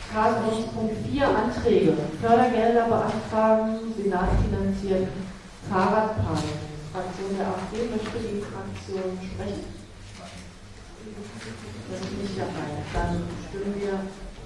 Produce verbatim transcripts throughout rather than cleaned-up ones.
Tagesordnungspunkt vier Anträge. Fördergelder beantragen, senatfinanziert Fahrradpark. Fraktion der AfD möchte die Fraktion sprechen. Das ist nicht der Fall. Dann stimmen wir.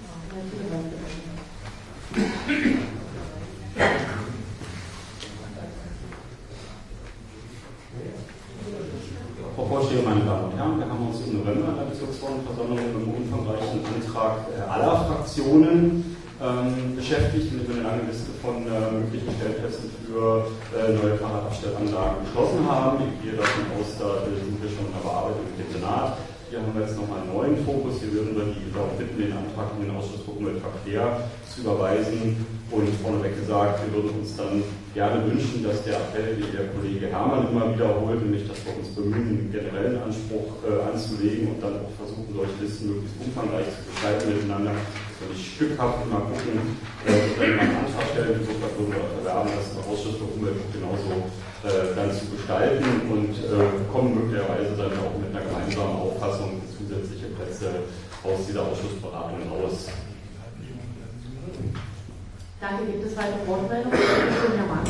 Frau Vorsteherin, meine Damen und Herren, wir haben uns im November in der Bezirksversammlung mit einem umfangreichen Antrag aller Fraktionen ähm, beschäftigt, mit einer langen Liste von äh, möglichen Stellplätzen für äh, neue Fahrradabstellanlagen beschlossen haben. Ich gehe davon aus, da sind wir schon in der Bearbeitung mit dem Senat. Hier haben wir jetzt nochmal einen neuen Fokus. Hier würden wir die auch bitten, den Antrag in den Ausschuss für Umweltverkehr zu überweisen. Und vorneweg gesagt, wir würden uns dann gerne wünschen, dass der Appell, den der Kollege Herrmann immer wiederholt, nämlich, dass wir uns bemühen, einen generellen Anspruch äh, anzulegen und dann auch versuchen, solche Listen möglichst umfangreich zu gestalten miteinander, dass wir nicht stückhaft immer gucken, äh, wenn man einen Antrag stellen, insofern würden wir erwerben, das im Ausschuss für Umwelt genauso äh, dann zu gestalten und äh, kommen möglicherweise dann auch mit einer gemeinsamen Auffassung für zusätzliche Plätze aus dieser Ausschussberatung raus. Danke. Gibt es weitere Wortmeldungen? Herr Mann.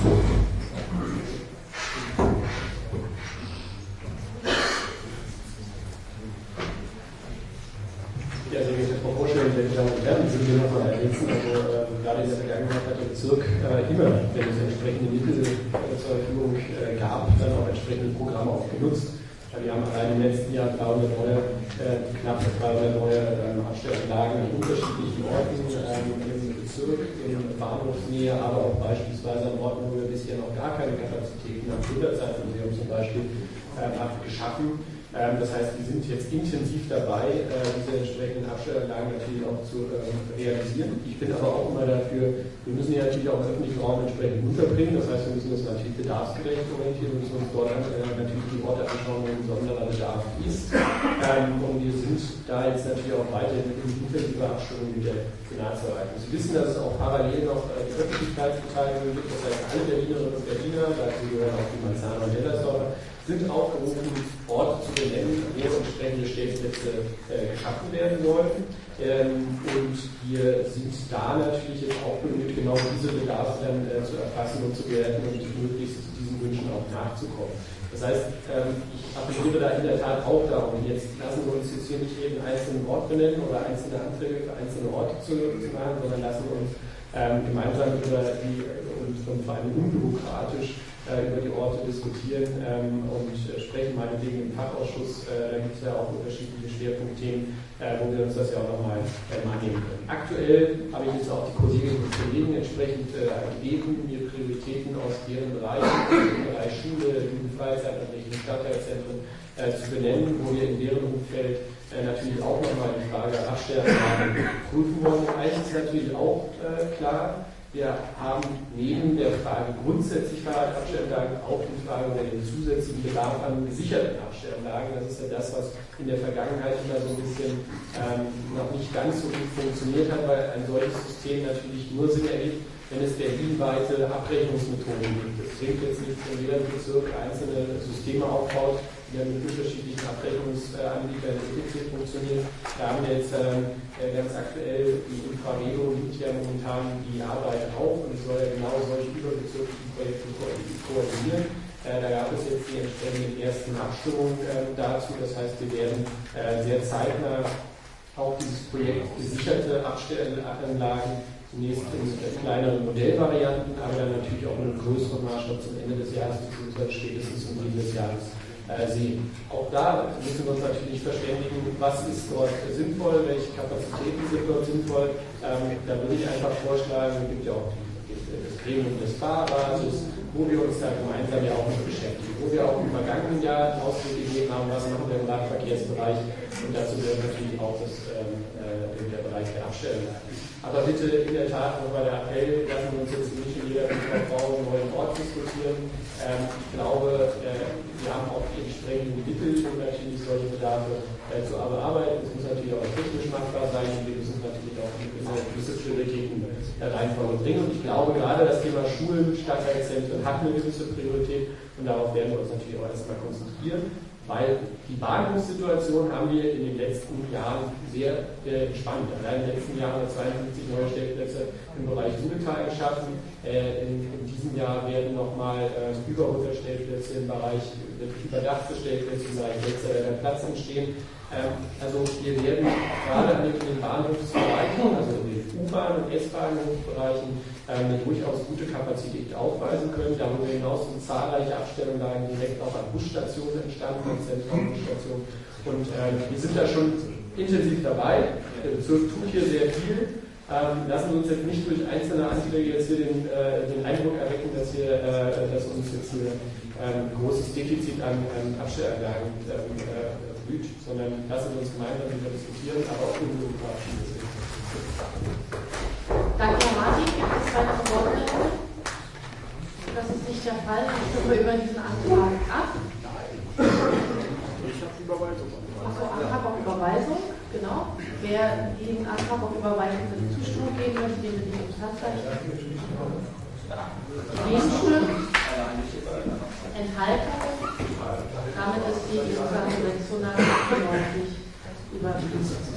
Ja, sehr geehrte Frau Vorsteherin, sehr geehrte Damen und Herren, ich will hier nochmal ergänzen, also äh, gerade in der Vergangenheit hat der Bezirk äh, immer, wenn es entsprechende Mittel äh, zur Verfügung äh, gab, dann auch entsprechende Programme auch genutzt. Wir haben allein im letzten Jahr dreihundert neue, äh, knapp dreihundert neue ähm, Abstellanlagen an unterschiedlichen Orten ähm, im Bezirk, in Bahnhofsnähe, aber auch beispielsweise an Orten, wo wir bisher noch gar keine Kapazitäten am Schulterzeitmuseum zum Beispiel ähm, geschaffen. Ähm, das heißt, wir sind jetzt intensiv dabei, äh, diese entsprechenden Abstellanlagen natürlich auch zu äh, realisieren. Ich bin aber auch immer dafür, wir müssen ja natürlich auch im öffentlichen Raum entsprechend unterbringen. Das heißt, wir müssen uns natürlich bedarfsgerecht orientieren, wir müssen uns dort äh, natürlich die Orte anschauen, wo ein besonderer Bedarf ist. Ähm, und wir sind da jetzt natürlich auch weiterhin in intensiver Abstimmung mit der Senatsverwaltung. Sie wissen, dass es auch parallel noch äh, die Öffentlichkeitsbeteiligung gibt. Das heißt, alle Berlinerinnen und Berliner, dazu gehören auch die Marzahner und Hellersdorfer, sind aufgerufen, Orte zu benennen, wo entsprechende Stellplätze äh, geschaffen werden sollen. Ähm, und wir sind da natürlich jetzt auch bemüht, genau diese Bedarfe dann äh, zu erfassen und zu bewerten und möglichst diesen Wünschen auch nachzukommen. Das heißt, ähm, ich appelliere da in der Tat auch darum, jetzt lassen wir uns jetzt hier nicht jeden einzelnen Ort benennen oder einzelne Anträge für einzelne Orte zu, zu machen, sondern lassen wir uns ähm, gemeinsam über die und, und vor allem unbürokratisch über die Orte diskutieren ähm, und äh, sprechen meinetwegen im Fachausschuss. Äh, da gibt es ja auch unterschiedliche Schwerpunktthemen, äh, wo wir uns das ja auch nochmal ähm, annehmen können. Aktuell habe ich jetzt auch die Kolleginnen und Kollegen entsprechend äh, gebeten, mir Prioritäten aus deren Bereichen, im Bereich Schule, Jugendfreizeit, öffentlichen Stadtteilzentren äh, zu benennen, wo wir in deren Umfeld äh, natürlich auch nochmal die Frage Abstellanlagen prüfen wollen. Eins ist natürlich auch äh, klar, wir haben neben der Frage grundsätzlich Fahrradabstellanlagen auch die Frage über den zusätzlichen Bedarf an gesicherten Abstellanlagen. Das ist ja das, was in der Vergangenheit immer so ein bisschen ähm, noch nicht ganz so gut funktioniert hat, weil ein solches System natürlich nur Sinn ergibt, wenn es berlinweite Abrechnungsmethoden gibt. Es bringt jetzt nicht, wenn jeder Bezirk einzelne Systeme aufbaut, die dann mit unterschiedlichen Abrechnungsanbietern et cetera funktionieren. Da haben wir jetzt ähm, ganz aktuell die Infraredo nimmt ja momentan die Arbeit auf und soll ja genau solche überbezirklichen Projekte koordinieren. Äh, da gab es jetzt die entsprechenden ersten Abstimmungen äh, dazu. Das heißt, wir werden äh, sehr zeitnah auch dieses Projekt gesicherte Abstellanlagen zunächst in kleineren Modellvarianten, aber dann natürlich auch in einem größeren Maßstab zum Ende des Jahres bzw. spätestens zum Ende des Jahres äh, sehen. Auch da müssen wir uns natürlich verständigen, was ist dort sinnvoll, welche Kapazitäten sind dort sinnvoll. Ähm, da würde ich einfach vorschlagen, es gibt ja auch die, das Gremium des Fahrrads, wo wir uns da gemeinsam ja auch mit beschäftigen, wo wir auch im vergangenen Jahr einen Ausblick gegeben haben, was machen wir im Radverkehrsbereich, und dazu gehört natürlich auch das, ähm, äh, der Bereich der Abstellanlagen. Aber bitte in der Tat nochmal der Appell, lassen wir uns jetzt nicht in jeder Frau einen neuen Ort diskutieren. Ähm, ich glaube, äh, wir haben auch die entsprechenden Mittel, um natürlich solche Bedarfe äh, zu bearbeiten. Es muss natürlich auch technisch machbar sein, und wir müssen natürlich auch gewisse, gewisse Prioritäten äh, Reihenfolge bringen. Und ich glaube, gerade das Thema Schulen, Stadtteilzentren hat eine gewisse Priorität, und darauf werden wir uns natürlich auch erstmal konzentrieren. weil die Bahnhofssituation haben wir in den letzten Jahren sehr äh, entspannt. Allein in den letzten Jahren haben wir zweiundfünfzig neue Stellplätze im Bereich Wuppertal geschaffen. Äh, in, in diesem Jahr werden nochmal äh, über hundert Stellplätze im Bereich, überdachte Stellplätze im Bereich letzter Platz entstehen. Ähm, also wir werden gerade in den Bahnhofsbereichen, also in den U-Bahn- und S-Bahnhofsbereichen, eine durchaus gute Kapazität aufweisen können. Darüber hinaus sind zahlreiche Abstellungen direkt auch an Busstationen entstanden, an Zentralbusstationen. Und äh, wir sind da schon intensiv dabei. Der Bezirk tut hier sehr viel. Ähm, lassen wir uns jetzt nicht durch einzelne Anträge jetzt hier den, äh, den Eindruck erwecken, dass, wir, äh, dass uns jetzt hier ein ähm, großes Defizit an, an Abstellanlagen äh, blüht, sondern lassen wir uns gemeinsam darüber diskutieren, aber auch unbürokratisch sind. Danke, Herr Martin. Gibt es weitere Wortmeldungen? Das ist nicht der Fall. Dann stimmen wir über diesen Antrag ab. Ich habe Überweisung. Achso, Antrag auf Überweisung, genau. Wer den Antrag auf Überweisung für die Zustimmung geben möchte, den bitte ich ums Handzeichen. Gegenstimmen? Enthaltungen? Damit ist die Sache sechshundertachtundneunzig überwiesen.